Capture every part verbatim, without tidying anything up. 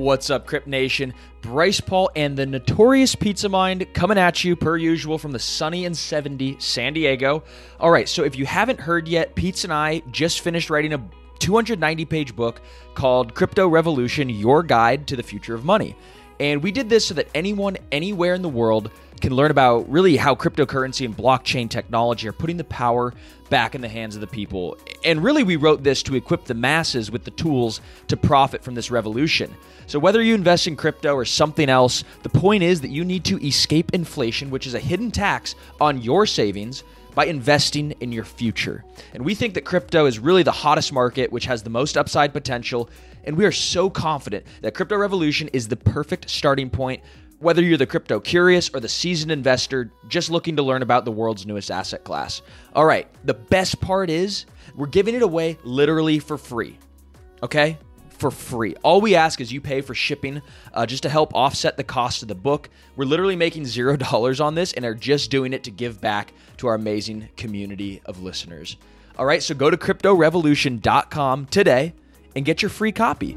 What's up, Crypt Nation? Bryce Paul and the Notorious Pizza Mind coming at you per usual from the sunny and seventy San Diego. All right, so if you haven't heard yet, Pete and I just finished writing a two hundred ninety page book called Crypto Revolution, Your Guide to the Future of Money. And we did this so that anyone, anywhere in the world can learn about really how cryptocurrency and blockchain technology are putting the power back in the hands of the people. And really, we wrote this to equip the masses with the tools to profit from this revolution. So whether you invest in crypto or something else, the point is that you need to escape inflation, which is a hidden tax on your savings, by investing in your future. And we think that crypto is really the hottest market, which has the most upside potential. And we are so confident that Crypto Revolution is the perfect starting point, whether you're the crypto curious or the seasoned investor just looking to learn about the world's newest asset class. All right, the best part is we're giving it away literally for free, okay? For free. All we ask is you pay for shipping uh, just to help offset the cost of the book. We're literally making zero dollars on this and are just doing it to give back to our amazing community of listeners. All right, so go to crypto revolution dot com today and get your free copy.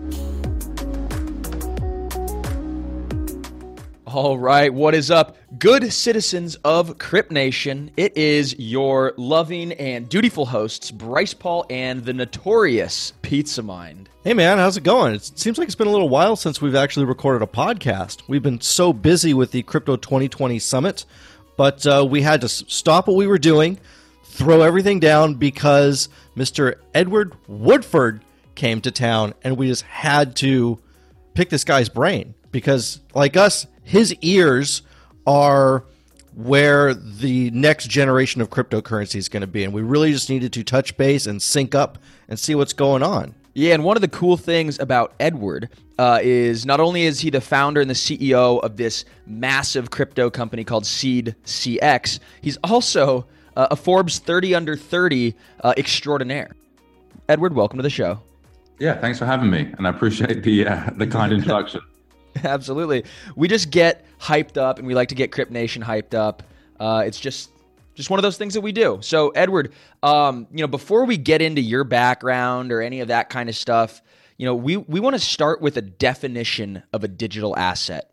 All right, what is up, good citizens of Crypt Nation? It is your loving and dutiful hosts, Bryce Paul and the Notorious Pizza Mind. Hey man, how's it going? It seems like it's been a little while since we've actually recorded a podcast. We've been so busy with the Crypto twenty twenty Summit, but uh, we had to stop what we were doing, throw everything down because Mister Edward Woodford came to town, and we just had to pick this guy's brain because, like us, his ears are where the next generation of cryptocurrency is going to be, and we really just needed to touch base and sync up and see what's going on. Yeah, and one of the cool things about Edward uh, is not only is he the founder and the C E O of this massive crypto company called Seed C X, he's also uh, a Forbes thirty under thirty uh, extraordinaire. Edward, welcome to the show. Yeah, thanks for having me, and I appreciate the uh, the kind introduction. Absolutely. We just get hyped up, and we like to get Crypt Nation hyped up. Uh, it's just just one of those things that we do. So, Edward, um, you know, before we get into your background or any of that kind of stuff, you know, we, we want to start with a definition of a digital asset.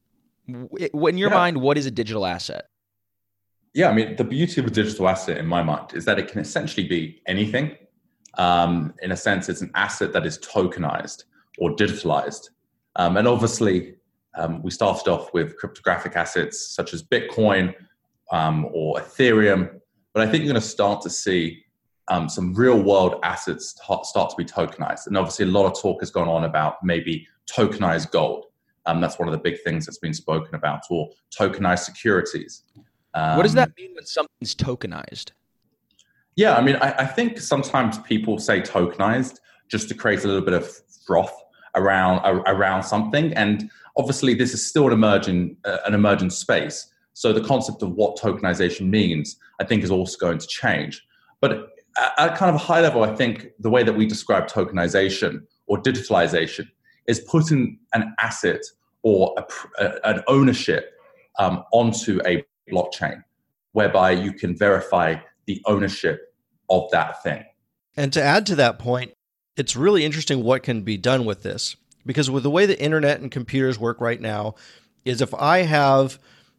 In your yeah. mind, what is a digital asset? Yeah, I mean, the beauty of a digital asset in my mind is that it can essentially be anything. Um, in a sense, it's an asset that is tokenized or digitalized. Um, and obviously, um, we started off with cryptographic assets such as Bitcoin um, or Ethereum. But I think you're going to start to see um, some real world assets start to be tokenized. And obviously, a lot of talk has gone on about maybe tokenized gold. Um, that's one of the big things that's been spoken about, or tokenized securities. Um, what does that mean when something's tokenized? Yeah, I mean, I, I think sometimes people say tokenized just to create a little bit of froth around around something, and obviously this is still an emerging uh, an emergent space. So the concept of what tokenization means, I think, is also going to change. But at, at kind of a high level, I think the way that we describe tokenization or digitalization is putting an asset or a, a, an ownership um, onto a blockchain, whereby you can verify the ownership of that thing. And to add to that point, it's really interesting what can be done with this, because with the way the internet and computers work right now is if I have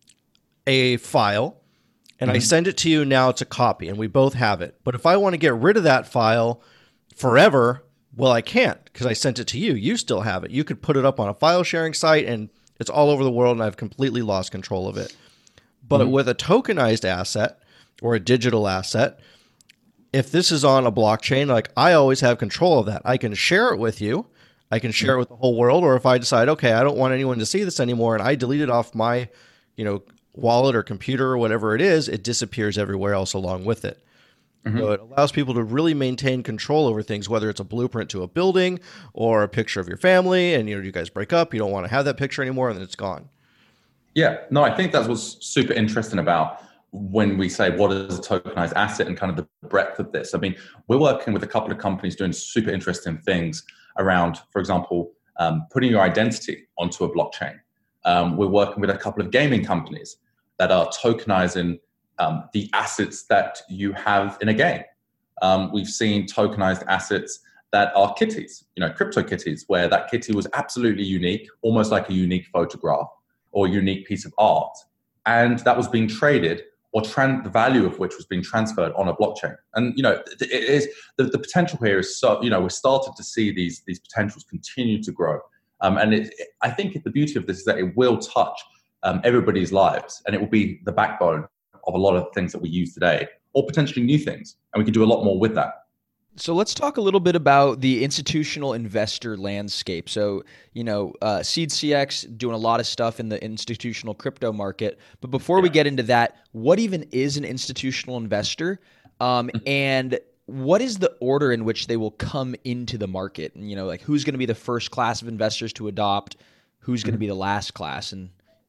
a file and mm-hmm. I send it to you, now it's a copy and we both have it. But if I want to get rid of that file forever, well, I can't because I sent it to you. You still have it. You could put it up on a file sharing site and it's all over the world and I've completely lost control of it. But mm-hmm. with a tokenized asset or a digital asset, if this is on a blockchain, like I always have control of that. I can share it with you. I can share it with the whole world. Or if I decide, okay, I don't want anyone to see this anymore and I delete it off my, you know, wallet or computer or whatever it is, it disappears everywhere else along with it. Mm-hmm. So it allows people to really maintain control over things, whether it's a blueprint to a building or a picture of your family and, you know, you guys break up, you don't want to have that picture anymore and then it's gone. Yeah, no, I think that's what's super interesting about when we say what is a tokenized asset and kind of the breadth of this. I mean, we're working with a couple of companies doing super interesting things around, for example, um, putting your identity onto a blockchain. Um, we're working with a couple of gaming companies that are tokenizing um, the assets that you have in a game. Um, we've seen tokenized assets that are kitties, you know, crypto kitties, where that kitty was absolutely unique, almost like a unique photograph or a unique piece of art. And that was being traded, or tran- the value of which was being transferred on a blockchain. And, you know, it is the, the potential here is so, you know, we're started to see these, these potentials continue to grow. Um, and it, it, I think the beauty of this is that it will touch um, everybody's lives, and it will be the backbone of a lot of things that we use today, or potentially new things. And we can do a lot more with that. So let's talk a little bit about the institutional investor landscape. So, you know, uh, SeedCX doing a lot of stuff in the institutional crypto market. But before yeah. we get into that, what even is an institutional investor? Um, and what is the order in which they will come into the market? And, you know, like who's going to be the first class of investors to adopt? Who's going to be the last class? And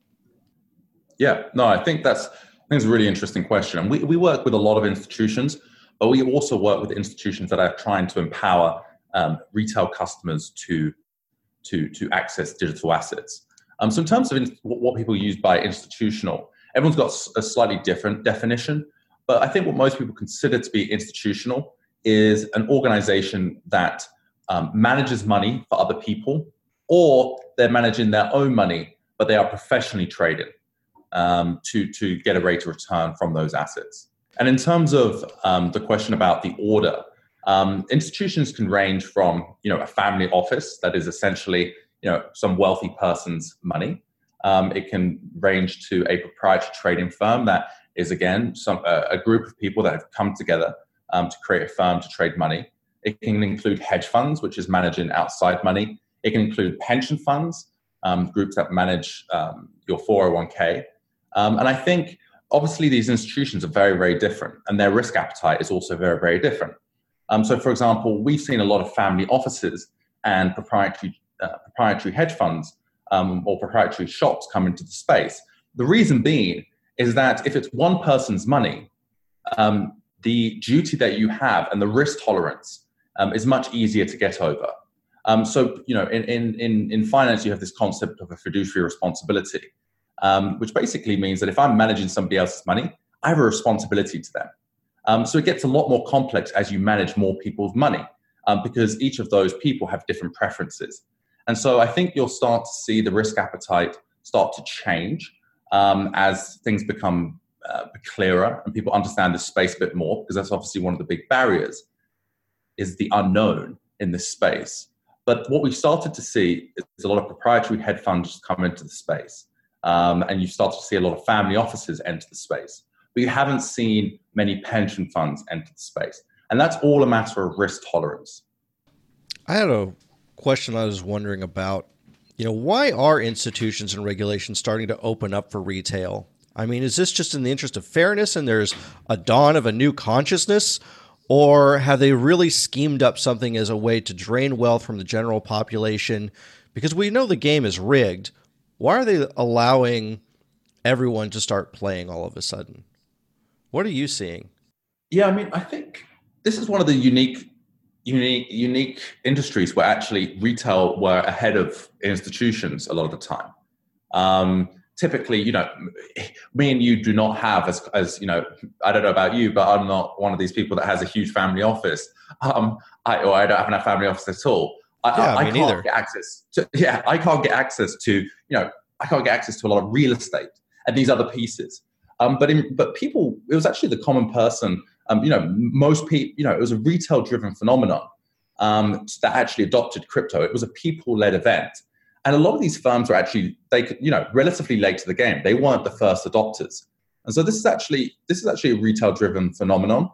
yeah, no, I think that's, I think it's a really interesting question. And we, we work with a lot of institutions, but we also work with institutions that are trying to empower um, retail customers to, to, to access digital assets. Um, so in terms of in, what people use by institutional, everyone's got a slightly different definition. But I think what most people consider to be institutional is an organization that um, manages money for other people, or they're managing their own money, but they are professionally traded um, to, to get a rate of return from those assets. And in terms of um, the question about the order, um, institutions can range from, you know, a family office that is essentially, you know, some wealthy person's money. Um, it can range to a proprietary trading firm that is, again, some uh, a group of people that have come together um, to create a firm to trade money. It can include hedge funds, which is managing outside money. It can include pension funds, um, groups that manage um, your four oh one k. Um, and I think, obviously, these institutions are very, very different, and their risk appetite is also very, very different. Um, so, for example, we've seen a lot of family offices and proprietary uh, proprietary hedge funds um, or proprietary shops come into the space. The reason being is that if it's one person's money, um, the duty that you have and the risk tolerance um, is much easier to get over. Um, so, you know, in, in, in, in finance, you have this concept of a fiduciary responsibility, um, which basically means that if I'm managing somebody else's money, I have a responsibility to them. Um, so it gets a lot more complex as you manage more people's money, um, because each of those people have different preferences. And so I think you'll start to see the risk appetite start to change um, as things become uh, clearer and people understand the space a bit more, because that's obviously one of the big barriers is the unknown in this space. But what we've started to see is a lot of proprietary hedge funds come into the space. Um, and you start to see a lot of family offices enter the space. But you haven't seen many pension funds enter the space. And that's all a matter of risk tolerance. I had a question I was wondering about. You know, why are institutions and regulations starting to open up for retail? I mean, is this just in the interest of fairness and there's a dawn of a new consciousness? Or have they really schemed up something as a way to drain wealth from the general population? Because we know the game is rigged. Why are they allowing everyone to start playing all of a sudden? What are you seeing? Yeah, I mean, I think this is one of the unique, unique, unique industries where actually retail were ahead of institutions a lot of the time. Um, typically, you know, me and you do not have as, as, you know, I don't know about you, but I'm not one of these people that has a huge family office. Um, I, or I don't have a family office at all. I, yeah, I, I me can't neither. get access to, yeah, I can't get access to, you know, I can't get access to a lot of real estate and these other pieces. Um, but in, but people, it was actually the common person, um, you know, most people, you know, it was a retail driven phenomenon um, that actually adopted crypto. It was a people led event. And a lot of these firms were actually, they could, you know, relatively late to the game. They weren't the first adopters. And so this is actually, this is actually a retail driven phenomenon.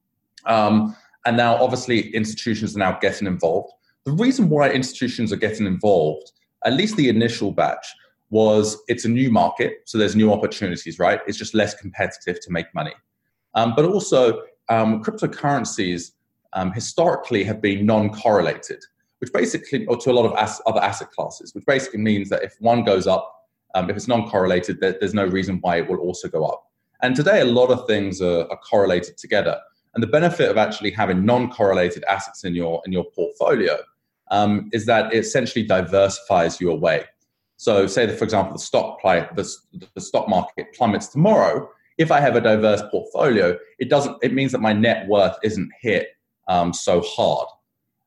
Um, and now obviously institutions are now getting involved. The reason why institutions are getting involved, at least the initial batch, was it's a new market. So there's new opportunities, right? It's just less competitive to make money. Um, but also um, cryptocurrencies um, historically have been non-correlated, which basically, or to a lot of as, other asset classes, which basically means that if one goes up, um, if it's non-correlated, there, there's no reason why it will also go up. And today, a lot of things are, are correlated together. And the benefit of actually having non-correlated assets in your in your portfolio um, is that it essentially diversifies you away. So, say that, for example, the stock play, the, the stock market plummets tomorrow. If I have a diverse portfolio, it doesn't. It means that my net worth isn't hit um, so hard.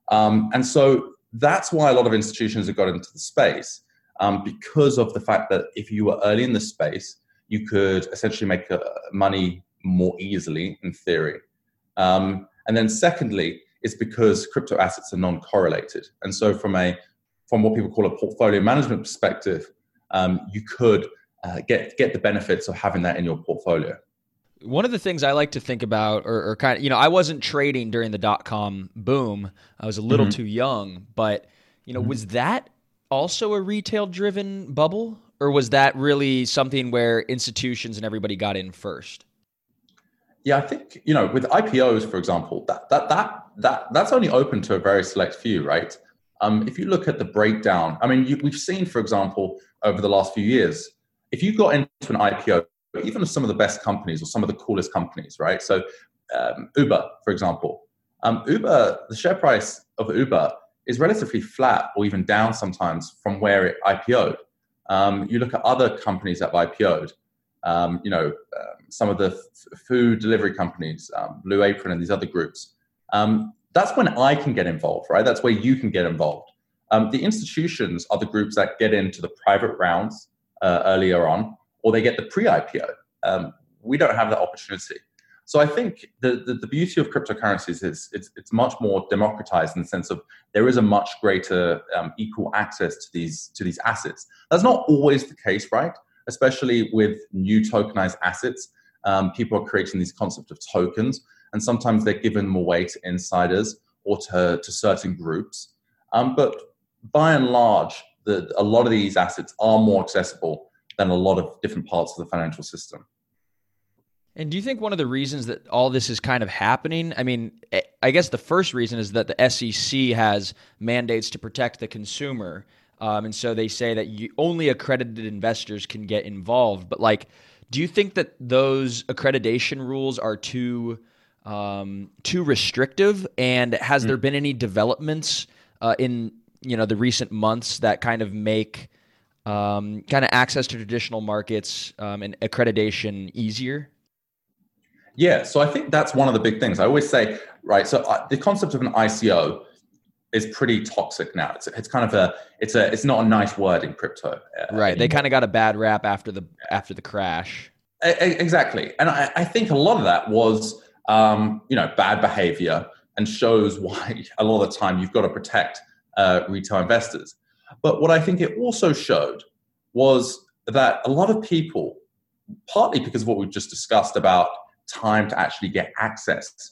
Um, and so that's why a lot of institutions have got into the space, um, because of the fact that if you were early in the space, you could essentially make uh, money more easily in theory. Um, and then secondly, it's because crypto assets are non-correlated. And so from a from what people call a portfolio management perspective, um, you could uh, get get the benefits of having that in your portfolio. One of the things I like to think about, or, or kind of, you know, I wasn't trading during the dot-com boom. I was a little mm-hmm. too young, but, you know, mm-hmm. was that also a retail-driven bubble? Or was that really something where institutions and everybody got in first? Yeah, I think, you know, with I P Os, for example, that that that that that's only open to a very select few, right? Um, if you look at the breakdown, I mean, you, we've seen, for example, over the last few years, if you got into an I P O, even of some of the best companies or some of the coolest companies, right? So um, Uber, for example, um, Uber, the share price of Uber is relatively flat or even down sometimes from where it I P O'd. Um, you look at other companies that have I P O'd, um, you know, um, some of the f- food delivery companies, um, Blue Apron and these other groups. Um, that's when I can get involved, right? That's where you can get involved. Um, the institutions are the groups that get into the private rounds uh, earlier on, or they get the pre-I P O. Um, we don't have that opportunity. So I think the, the, the beauty of cryptocurrencies is it's, it's much more democratized in the sense of there is a much greater um, equal access to these to these assets. That's not always the case, right? Especially with new tokenized assets. Um, people are creating these concepts of tokens, and sometimes they're given more weight to insiders or to, to certain groups. Um, but by and large, the, a lot of these assets are more accessible than a lot of different parts of the financial system. And do you think one of the reasons that all this is kind of happening, I mean, I guess the first reason is that the S E C has mandates to protect the consumer. Um, and so they say that you, only accredited investors can get involved. But like, do you think that those accreditation rules are too um, too restrictive? And has mm. there been any developments uh, in you know the recent months that kind of make um, kind of access to traditional markets um, and accreditation easier? Yeah, so I think that's one of the big things. I always say, right, so uh, the concept of an I C O is pretty toxic now. It's it's kind of a it's a it's not a nice word in crypto. Uh, right, anymore. They kind of got a bad rap after the after the crash. A- exactly, and I, I think a lot of that was um, you know bad behavior and shows why a lot of the time you've got to protect uh, retail investors. But what I think it also showed was that a lot of people, partly because of what we've just discussed about time to actually get access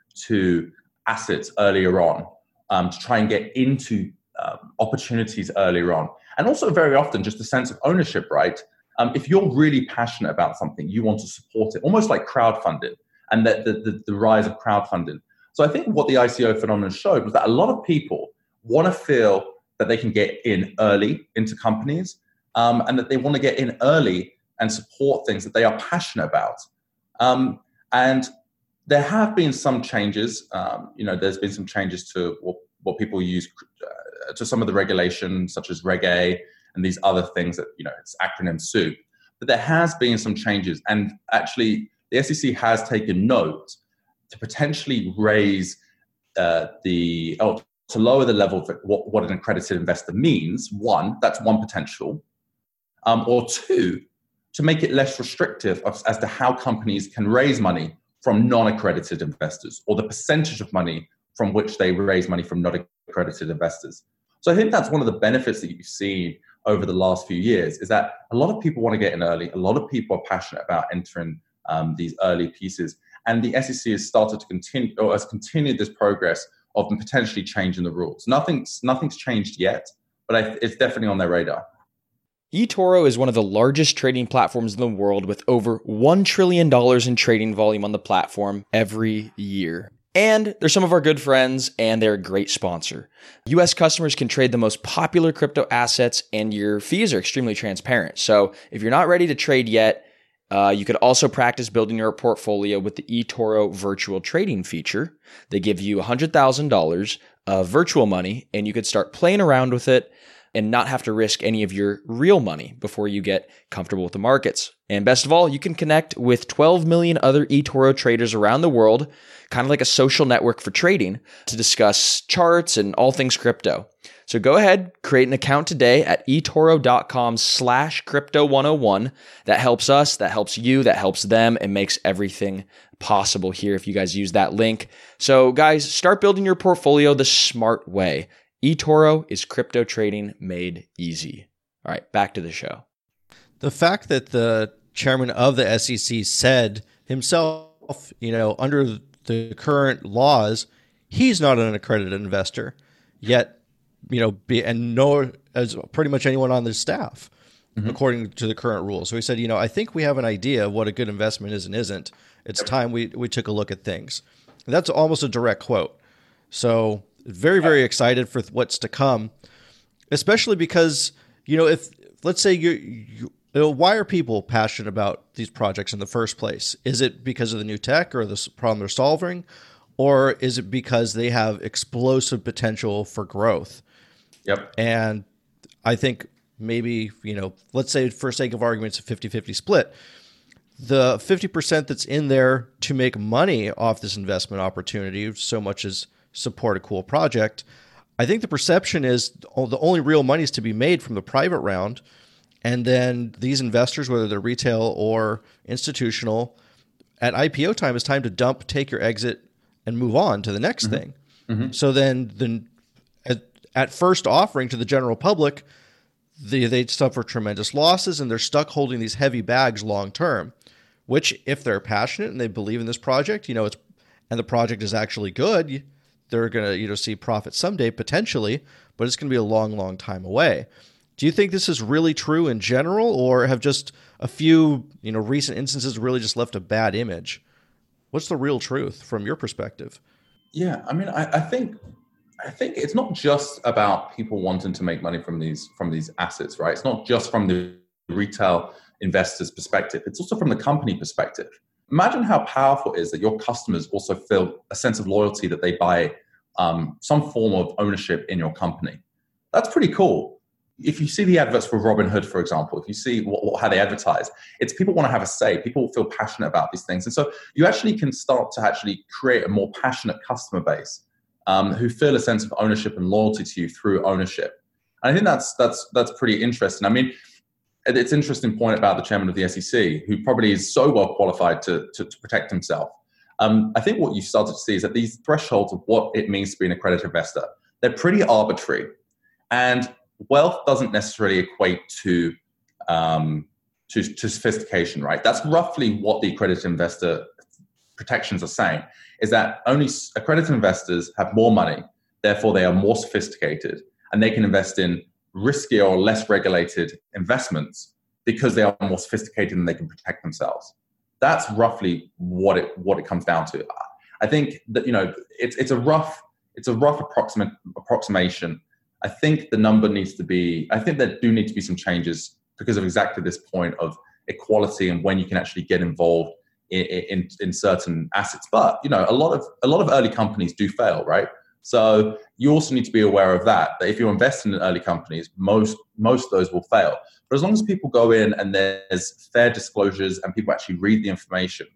to assets earlier on, um, to try and get into um, opportunities earlier on. And also very often just a sense of ownership, right? Um, if you're really passionate about something, you want to support it, almost like crowdfunding and the, the, the, the rise of crowdfunding. So I think what the I C O phenomenon showed was that a lot of people want to feel that they can get in early into companies um, and that they want to get in early and support things that they are passionate about. Um, And there have been some changes. Um, you know, there's been some changes to what, what people use uh, to some of the regulations, such as Reg A and these other things that, you know, it's acronym soup. But there has been some changes. And actually, the S E C has taken note to potentially raise uh, the, oh, to lower the level of what, what an accredited investor means. One, that's one potential. Um, or two, to make it less restrictive as to how companies can raise money from non-accredited investors or the percentage of money from which they raise money from non-accredited investors. So I think that's one of the benefits that you've seen over the last few years is that a lot of people want to get in early. A lot of people are passionate about entering um, these early pieces. And the S E C has started to continue or has continued this progress of potentially changing the rules. Nothing's, nothing's changed yet, but I, it's definitely on their radar. eToro is one of the largest trading platforms in the world with over one trillion dollars in trading volume on the platform every year. And they're some of our good friends, and they're a great sponsor. U S customers can trade the most popular crypto assets, and your fees are extremely transparent. So if you're not ready to trade yet, uh, you could also practice building your portfolio with the eToro virtual trading feature. They give you one hundred thousand dollars of virtual money, and you could start playing around with it and not have to risk any of your real money before you get comfortable with the markets. And best of all, you can connect with twelve million other eToro traders around the world, kind of like a social network for trading, to discuss charts and all things crypto. So go ahead, create an account today at eToro.com slash crypto 101. That helps us, that helps you, that helps them, and makes everything possible here if you guys use that link. So guys, start building your portfolio the smart way. eToro is crypto trading made easy. All right, back to the show. The fact that the chairman of the S E C said himself, you know, under the current laws, he's not an accredited investor, yet, you know, be, and nor as pretty much anyone on the staff, mm-hmm. according to the current rules. So he said, you know, I think we have an idea of what a good investment is and isn't. It's time we, we took a look at things. And that's almost a direct quote. So very, very excited for what's to come, especially because, you know, if let's say you, you, you know, why are people passionate about these projects in the first place? Is it because of the new tech or the problem they're solving? Or is it because they have explosive potential for growth? Yep. And I think maybe, you know, let's say for sake of argument, it's a fifty-fifty split. The fifty percent that's in there to make money off this investment opportunity, so much as support a cool project, I think the perception is the only real money is to be made from the private round. And then these investors, whether they're retail or institutional, at I P O time, it's time to dump, take your exit, and move on to the next mm-hmm. thing. Mm-hmm. So then the, at, at first offering to the general public, they, they suffer tremendous losses and they're stuck holding these heavy bags long term, which if they're passionate and they believe in this project, you know, it's and the project is actually good, they're going to, you know, see profit someday potentially, but it's going to be a long, long time away. Do you think this is really true in general, or have just a few, you know, recent instances really just left a bad image? What's the real truth from your perspective? Yeah, I mean, I, I think I think it's not just about people wanting to make money from these from these assets, right? It's not just from the retail investor's perspective. It's also from the company perspective. Imagine how powerful it is that your customers also feel a sense of loyalty that they buy um, some form of ownership in your company. That's pretty cool. If you see the adverts for Robinhood, for example, if you see what, what, how they advertise, it's people want to have a say. People feel passionate about these things. And so you actually can start to actually create a more passionate customer base um, who feel a sense of ownership and loyalty to you through ownership. And I think that's that's that's pretty interesting. I mean, it's an interesting point about the chairman of the S E C, who probably is so well qualified to, to, to protect himself. Um, I think what you started to see is that these thresholds of what it means to be an accredited investor, they're pretty arbitrary. And wealth doesn't necessarily equate to, um, to to sophistication, right? That's roughly what the accredited investor protections are saying, is that only accredited investors have more money, therefore they are more sophisticated, and they can invest in riskier or less regulated investments because they are more sophisticated and they can protect themselves. That's roughly what it what it comes down to. I think that, you know, it's it's a rough it's a rough approximate approximation. I think the number needs to be, I think there do need to be some changes because of exactly this point of equality and when you can actually get involved in, in, in certain assets. But, you know, a lot of, a lot of early companies do fail, right? So you also need to be aware of that, that if you're investing in early companies, most, most of those will fail. But as long as people go in and there's fair disclosures and people actually read the information,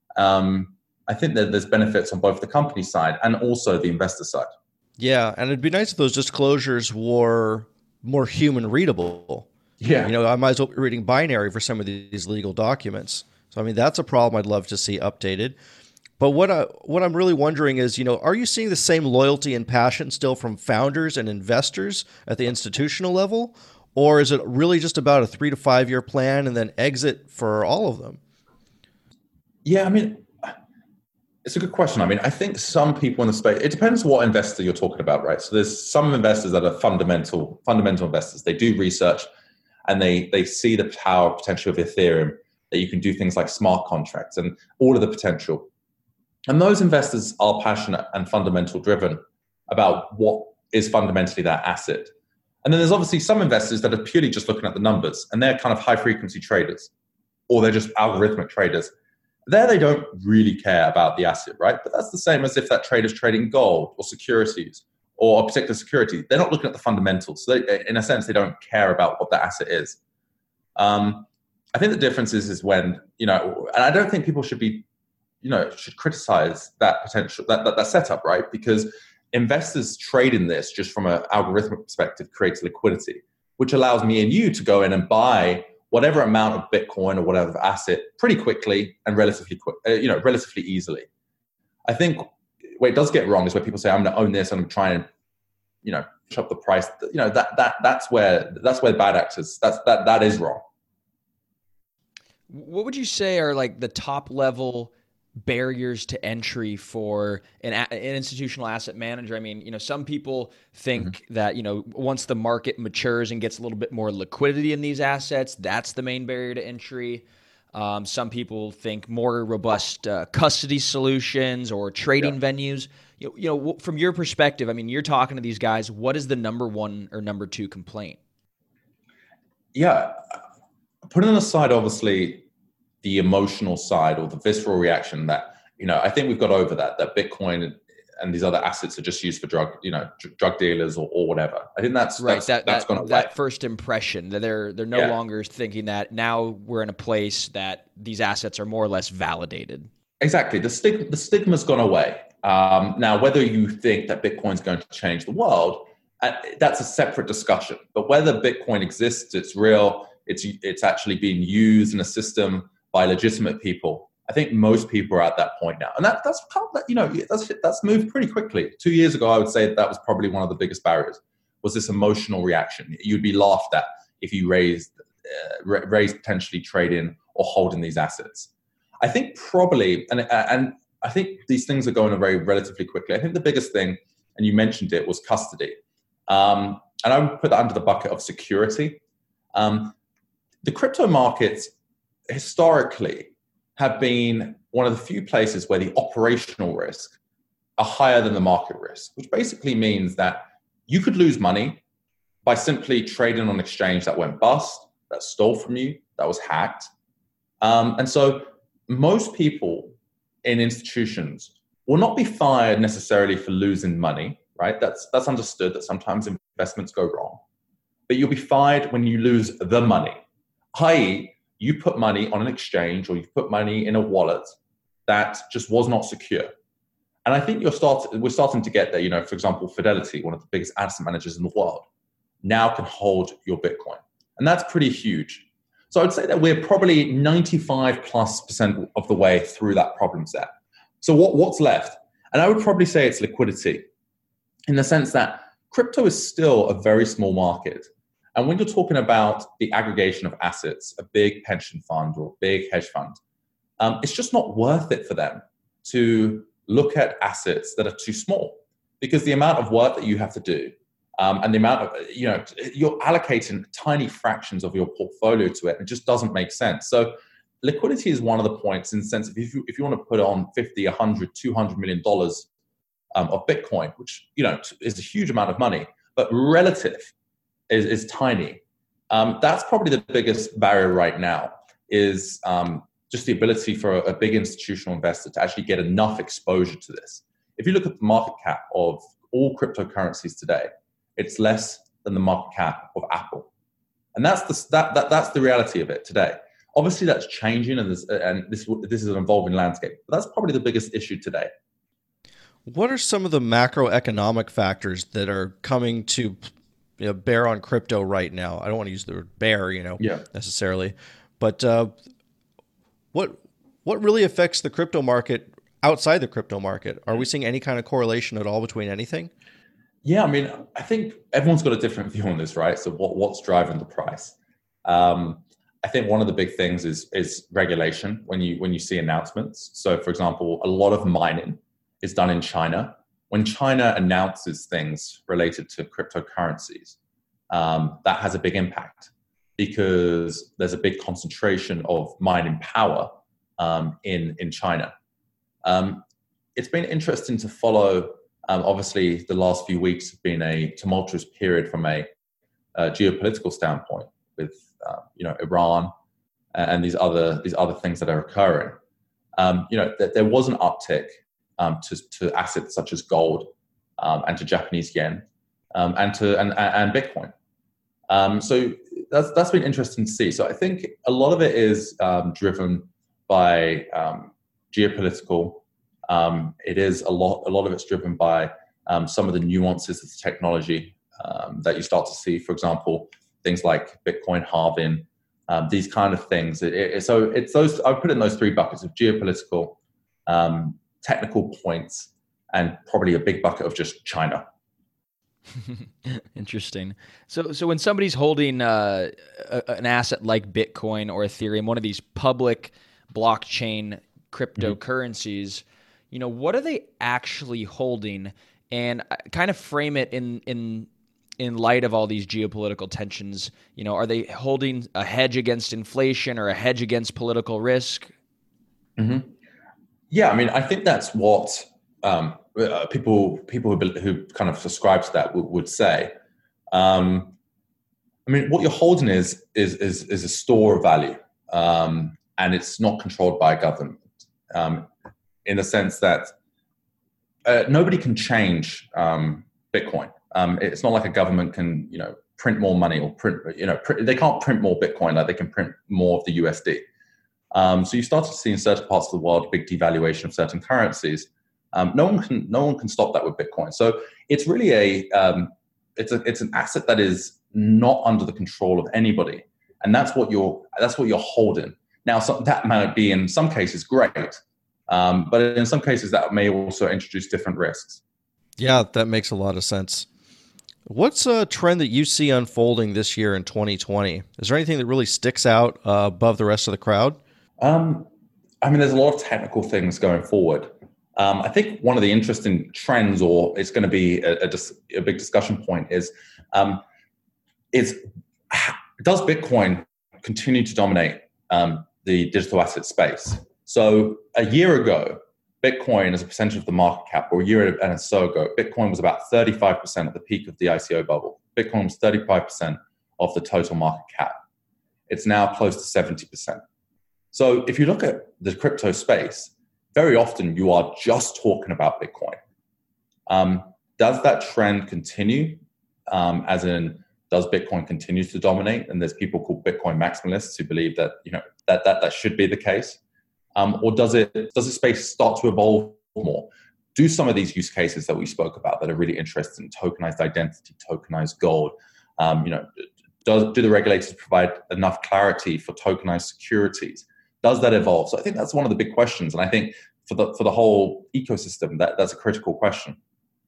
um, I think that there's benefits on both the company side and also the investor side. Yeah, and it'd be nice if those disclosures were more human readable. Yeah. You know, I might as well be reading binary for some of these legal documents. So, I mean, that's a problem I'd love to see updated. But what, I, what I'm really wondering is, you know, are you seeing the same loyalty and passion still from founders and investors at the institutional level? Or is it really just about a three to five year plan and then exit for all of them? Yeah, I mean, it's a good question. I mean, I think some people in the space, it depends what investor you're talking about, right? So there's some investors that are fundamental, fundamental investors. They do research and they they see the power potential of Ethereum, that you can do things like smart contracts and all of the potential. And those investors are passionate and fundamental driven about what is fundamentally that asset. And then there's obviously some investors that are purely just looking at the numbers and they're kind of high frequency traders, or they're just algorithmic traders. There, they don't really care about the asset, right? But that's the same as if that trader's trading gold or securities or a particular security, they're not looking at the fundamentals. So they, in a sense, they don't care about what that asset is. Um, I think the difference is, is when, you know, and I don't think people should be, you know, should criticize that potential, that, that, that setup, right? Because investors trade in this just from an algorithmic perspective, creates liquidity, which allows me and you to go in and buy whatever amount of Bitcoin or whatever asset pretty quickly and relatively quick, uh, you know, relatively easily. I think where it does get wrong is where people say, I'm going to own this and I'm trying to, you know, push up the price. You know, that, that, that's where, that's where bad actors, that's, that, that is wrong. What would you say are like the top level barriers to entry for an, an institutional asset manager? I mean, you know, some people think mm-hmm. that, you know, once the market matures and gets a little bit more liquidity in these assets, that's the main barrier to entry. Um, some people think more robust uh, custody solutions or trading yeah. venues. You know, you know, from your perspective, I mean, you're talking to these guys. What is the number one or number two complaint? Yeah, putting aside, obviously, the emotional side or the visceral reaction that, you know, I think we've got over that, that Bitcoin and these other assets are just used for drug, you know, drug dealers or, or whatever. I think that's right. That's, that that's that, gone that first impression that they're they're no yeah. longer thinking that now we're in a place that these assets are more or less validated. Exactly. The stigma, the stigma's gone away. Um, now, whether you think that Bitcoin's going to change the world, uh, that's a separate discussion. But whether Bitcoin exists, it's real, it's it's actually being used in a system by legitimate people. I think most people are at that point now, and that that's you know that's that's moved pretty quickly. Two years ago, I would say that, that was probably one of the biggest barriers. Was this emotional reaction? You'd be laughed at if you raised uh, raised potentially trading or holding these assets. I think probably, and and I think these things are going very relatively quickly. I think the biggest thing, and you mentioned it, was custody, um, and I would put that under the bucket of security. Um, the crypto markets historically have been one of the few places where the operational risk are higher than the market risk, which basically means that you could lose money by simply trading on an exchange that went bust, that stole from you, that was hacked. Um, and so most people in institutions will not be fired necessarily for losing money, right? That's, that's understood that sometimes investments go wrong, but you'll be fired when you lose the money, that is, you put money on an exchange or you put money in a wallet that just was not secure. And I think you're start, we're starting to get there. You know, for example, Fidelity, one of the biggest asset managers in the world, now can hold your Bitcoin. And that's pretty huge. So I would say that we're probably ninety-five plus percent of the way through that problem set. So what, what's left? And I would probably say it's liquidity, in the sense that crypto is still a very small market. And when you're talking about the aggregation of assets, a big pension fund or a big hedge fund, um, it's just not worth it for them to look at assets that are too small, because the amount of work that you have to do um, and the amount of, you know, you're allocating tiny fractions of your portfolio to it. And it just doesn't make sense. So liquidity is one of the points, in the sense of if you, if you want to put on fifty, one hundred, two hundred million dollars um, of Bitcoin, which, you know, is a huge amount of money, but relative Is, is tiny. Um, that's probably the biggest barrier right now, is um, just the ability for a, a big institutional investor to actually get enough exposure to this. If you look at the market cap of all cryptocurrencies today, it's less than the market cap of Apple. And that's the, that, that, that's the reality of it today. Obviously, that's changing, and this, and this, this is an evolving landscape. But that's probably the biggest issue today. What are some of the macroeconomic factors that are coming to you know, bear on crypto right now? I don't want to use the word bear, you know, yeah. necessarily, but uh, what what really affects the crypto market outside the crypto market? Are we seeing any kind of correlation at all between anything? Yeah, I mean, I think everyone's got a different view on this, right? So what what's driving the price? Um, I think one of the big things is is regulation. When you when you see announcements, so for example, a lot of mining is done in China. When China announces things related to cryptocurrencies, um, that has a big impact, because there's a big concentration of mining power um, in, in China. Um, it's been interesting to follow. Um, obviously, the last few weeks have been a tumultuous period from a, a geopolitical standpoint, with uh, you know Iran and these other these other things that are occurring. Um, you know, th- there was an uptick Um, to, to assets such as gold um, and to Japanese yen, um, and to and, and Bitcoin. Um, so that's that's been interesting to see. So I think a lot of it is um, driven by um, geopolitical. Um, it is a lot. A lot of it's driven by um, some of the nuances of the technology um, that you start to see. For example, things like Bitcoin halving, um, these kind of things. It, it, so it's those. I put it in those three buckets of geopolitical, um, technical points, and probably a big bucket of just China. Interesting. So, so when somebody's holding uh, a, an asset like Bitcoin or Ethereum, one of these public blockchain cryptocurrencies, mm-hmm. you know, what are they actually holding? And kind of frame it in in in light of all these geopolitical tensions. You know, are they holding a hedge against inflation or a hedge against political risk? Mm-hmm. Yeah, I mean, I think that's what. Um, Uh, people people who, who kind of subscribe to that would, would say. Um, I mean, what you're holding is is is, is a store of value, um, and it's not controlled by a government, um, in the sense that uh, nobody can change um, Bitcoin. Um, it's not like a government can, you know, print more money or print, you know, print, they can't print more Bitcoin like they can print more of the U S D. Um, so you start to see in certain parts of the world big devaluation of certain currencies. Um, no one can no one can stop that with Bitcoin. So it's really a um, it's a it's an asset that is not under the control of anybody, and that's what you're that's what you're holding. Now, so that might be in some cases great, um, but in some cases that may also introduce different risks. Yeah, that makes a lot of sense. What's a trend that you see unfolding this year in twenty twenty? Is there anything that really sticks out uh, above the rest of the crowd? Um, I mean, there's a lot of technical things going forward. Um, I think one of the interesting trends, or it's going to be a, a, a big discussion point, is um, is does Bitcoin continue to dominate um, the digital asset space? So a year ago, Bitcoin as a percentage of the market cap, or a year and so ago, Bitcoin was about thirty-five percent at the peak of the I C O bubble. Bitcoin was thirty-five percent of the total market cap. It's now close to seventy percent. So if you look at the crypto space, very often you are just talking about Bitcoin. Um, does that trend continue? Um, as in, does Bitcoin continue to dominate? And there's people called Bitcoin maximalists who believe that, you know, that that, that should be the case. Um, or does it does the space start to evolve more? Do some of these use cases that we spoke about that are really interesting, tokenized identity, tokenized gold, um, you know, does, do the regulators provide enough clarity for tokenized securities? Does that evolve? So I think that's one of the big questions. And I think for the for the whole ecosystem, that, that's a critical question.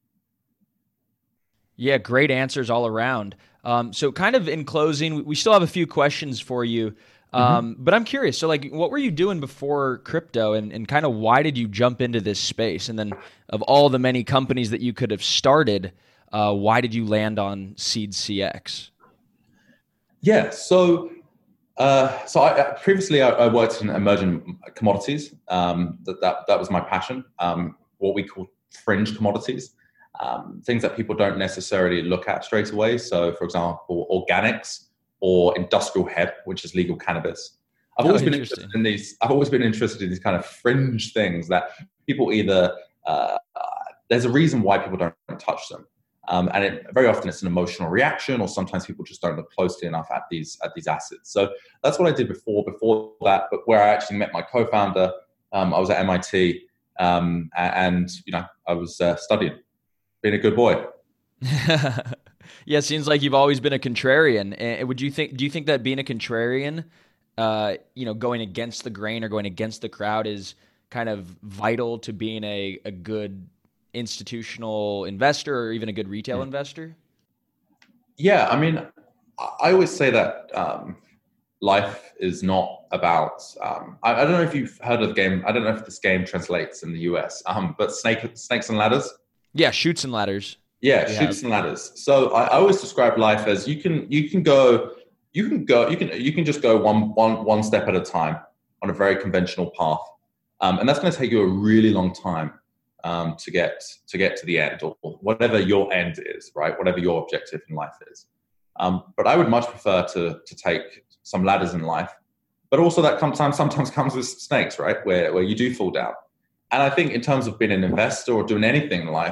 Yeah, great answers all around. Um, so kind of in closing, we still have a few questions for you. Um, mm-hmm. But I'm curious. So like, what were you doing before crypto, and, and kind of why did you jump into this space? And then of all the many companies that you could have started, uh, why did you land on Seed C X? Yeah, so... Uh, so I, previously I, I worked in emerging commodities. Um, that, that that was my passion. Um, what we call fringe commodities, um, things that people don't necessarily look at straight away. So, for example, organics or industrial hemp, which is legal cannabis. I've oh, always been interested in these. I've always been interested in these kind of fringe things that people either uh, uh, there's a reason why people don't touch them. Um, and it, very often it's an emotional reaction, or sometimes people just don't look closely enough at these at these assets. So that's what I did before. Before that, but where I actually met my co-founder, um, I was at M I T, um, and you know I was uh, studying, being a good boy. Yeah, it seems like you've always been a contrarian. And would you think? Do you think that being a contrarian, uh, you know, going against the grain or going against the crowd, is kind of vital to being a a good institutional investor or even a good retail investor? Yeah, I mean, I always say that um, life is not about. Um, I, I don't know if you've heard of the game. I don't know if this game translates in the U S. Um, but snake, snakes and ladders. Yeah, Chutes and Ladders. Yeah, yeah. Chutes and ladders. So I, I always describe life as you can you can go you can go you can you can just go one one one step at a time on a very conventional path, um, and that's going to take you a really long time. Um, to get to get to the end, or whatever your end is, right? Whatever your objective in life is. Um, but I would much prefer to to take some ladders in life, but also that sometimes sometimes comes with snakes, right? Where where you do fall down. And I think in terms of being an investor or doing anything in life,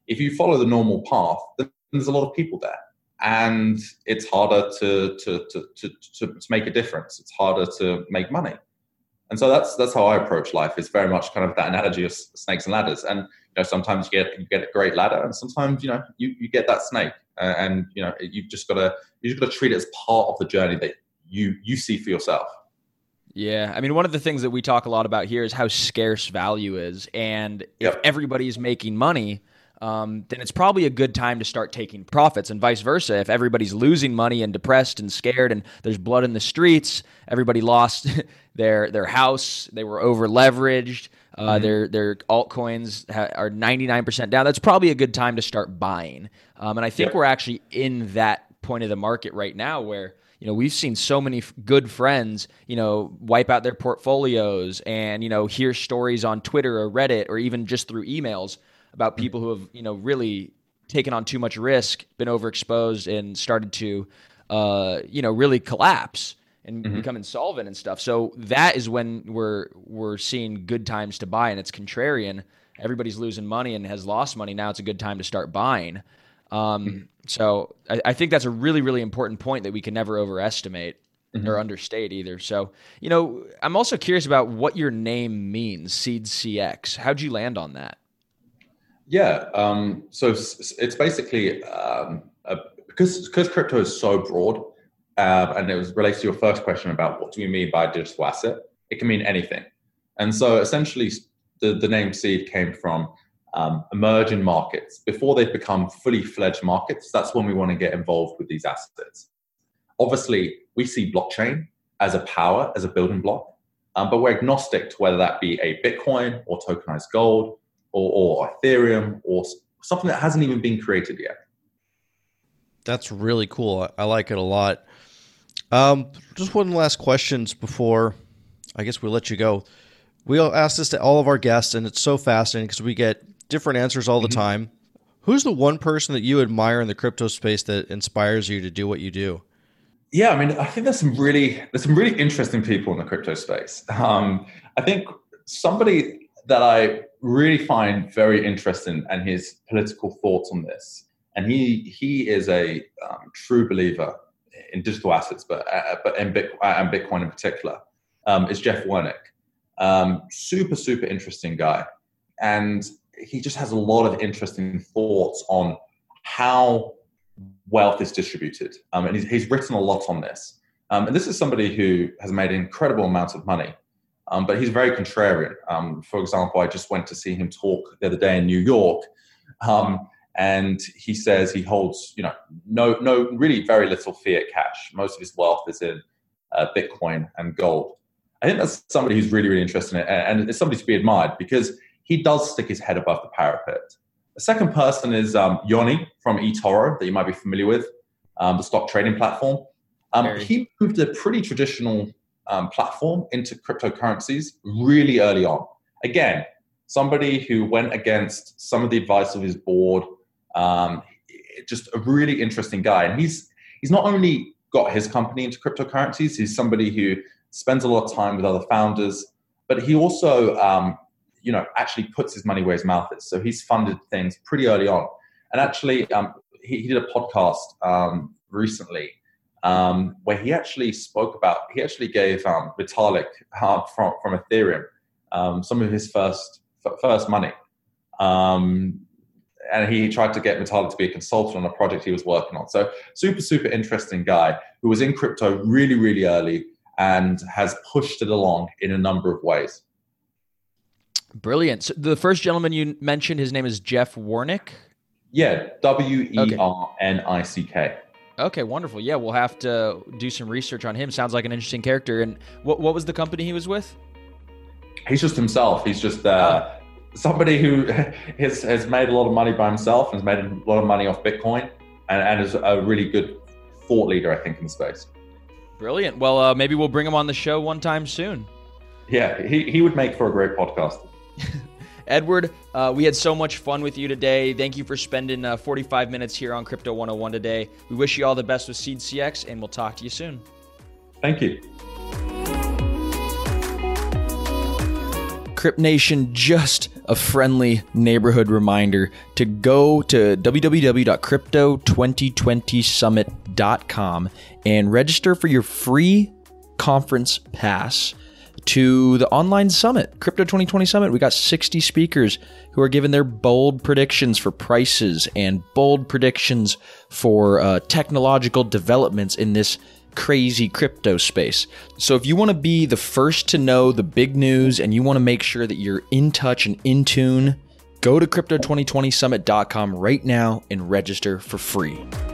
If you follow the normal path, then there's a lot of people there. And it's harder to, to, to, to, to, to make a difference. It's harder to make money. And so that's that's how I approach life. It's very much kind of that analogy of snakes and ladders. And you know, sometimes you get you get a great ladder, and sometimes you know you, you get that snake. Uh, and you know you've just got to you just got to treat it as part of the journey that you you see for yourself. Yeah, I mean, one of the things that we talk a lot about here is how scarce value is, and if Yep. everybody's making money, um, then it's probably a good time to start taking profits, and vice versa. If everybody's losing money and depressed and scared, and there's blood in the streets, everybody lost their their house, they were over leveraged, uh, mm-hmm. their their altcoins ha- are ninety-nine percent down. That's probably a good time to start buying. Um, and I think Yep. we're actually in that point of the market right now where, you know, we've seen so many f- good friends, you know, wipe out their portfolios and, you know, hear stories on Twitter or Reddit or even just through emails about people who have, you know, really taken on too much risk, been overexposed, and started to, uh, you know, really collapse and Mm-hmm. become insolvent and stuff. So that is when we're we're seeing good times to buy, and it's contrarian. Everybody's losing money and has lost money. Now it's a good time to start buying. Um, Mm-hmm. So I, I think that's a really, really important point that we can never overestimate Mm-hmm. or understate either. So, you know, I'm also curious about what your name means, Seed C X. How'd you land on that? Yeah. Um, so s- it's basically um, a, because because crypto is so broad, uh, and it was related to your first question about what do we mean by digital asset. It can mean anything, and so essentially the the name Seed came from um, emerging markets before they've become fully fledged markets. That's when we want to get involved with these assets. Obviously, we see blockchain as a power, as a building block, um, but we're agnostic to whether that be a Bitcoin or tokenized gold or, or Ethereum or something that hasn't even been created yet. That's really cool. I, I like it a lot. Um, just one last questions before I guess we let you go. We all ask this to all of our guests, and it's so fascinating because we get different answers all the Mm-hmm. time. Who's the one person that you admire in the crypto space that inspires you to do what you do? Yeah, I mean, I think there's some really there's some really interesting people in the crypto space. Um, I think somebody that I really find very interesting and his political thoughts on this, and he he is a um, true believer in digital assets, but uh, but in Bitcoin, and Bitcoin in particular, um, is Jeff Wernick. Um, super super interesting guy, and he just has a lot of interesting thoughts on how wealth is distributed. Um, and he's, he's written a lot on this. Um, and this is somebody who has made incredible amounts of money, um, but he's very contrarian. Um, for example, I just went to see him talk the other day in New York, um, and he says he holds, you know, no, no, really very little fiat cash. Most of his wealth is in uh, Bitcoin and gold. I think that's somebody who's really, really interesting, and, and it's somebody to be admired because he does stick his head above the parapet. The second person is um, Yoni from eToro that you might be familiar with, um, the stock trading platform. Um, he moved a pretty traditional um, platform into cryptocurrencies really early on. Again, somebody who went against some of the advice of his board, um, just a really interesting guy. And he's he's not only got his company into cryptocurrencies, he's somebody who spends a lot of time with other founders, but he also um, you know, actually puts his money where his mouth is. So he's funded things pretty early on. And actually, um, he, he did a podcast um, recently um, where he actually spoke about, he actually gave um, Vitalik uh, from, from Ethereum um, some of his first f- first money. Um, and he tried to get Vitalik to be a consultant on a project he was working on. So super, super interesting guy who was in crypto really, really early and has pushed it along in a number of ways. Brilliant. So the first gentleman you mentioned, his name is Jeff Wernick? Yeah, W E R N I C K. Okay, wonderful. Yeah, we'll have to do some research on him. Sounds like an interesting character. And what what was the company he was with? He's just himself. He's just uh, oh. somebody who has, has made a lot of money by himself and has made a lot of money off Bitcoin and, and is a really good thought leader, I think, in the space. Brilliant. Well, uh, maybe we'll bring him on the show one time soon. Yeah, he, he would make for a great podcast. Edward, uh, we had so much fun with you today. Thank you for spending uh, forty-five minutes here on Crypto one oh one today. We wish you all the best with Seed C X, and we'll talk to you soon. Thank you. Crypt Nation, just a friendly neighborhood reminder to go to w w w dot crypto twenty twenty summit dot com and register for your free conference pass to the online summit, Crypto twenty twenty Summit. We got sixty speakers who are giving their bold predictions for prices and bold predictions for uh, technological developments in this crazy crypto space. So if you want to be the first to know the big news and you want to make sure that you're in touch and in tune, go to crypto twenty twenty summit dot com right now and register for free.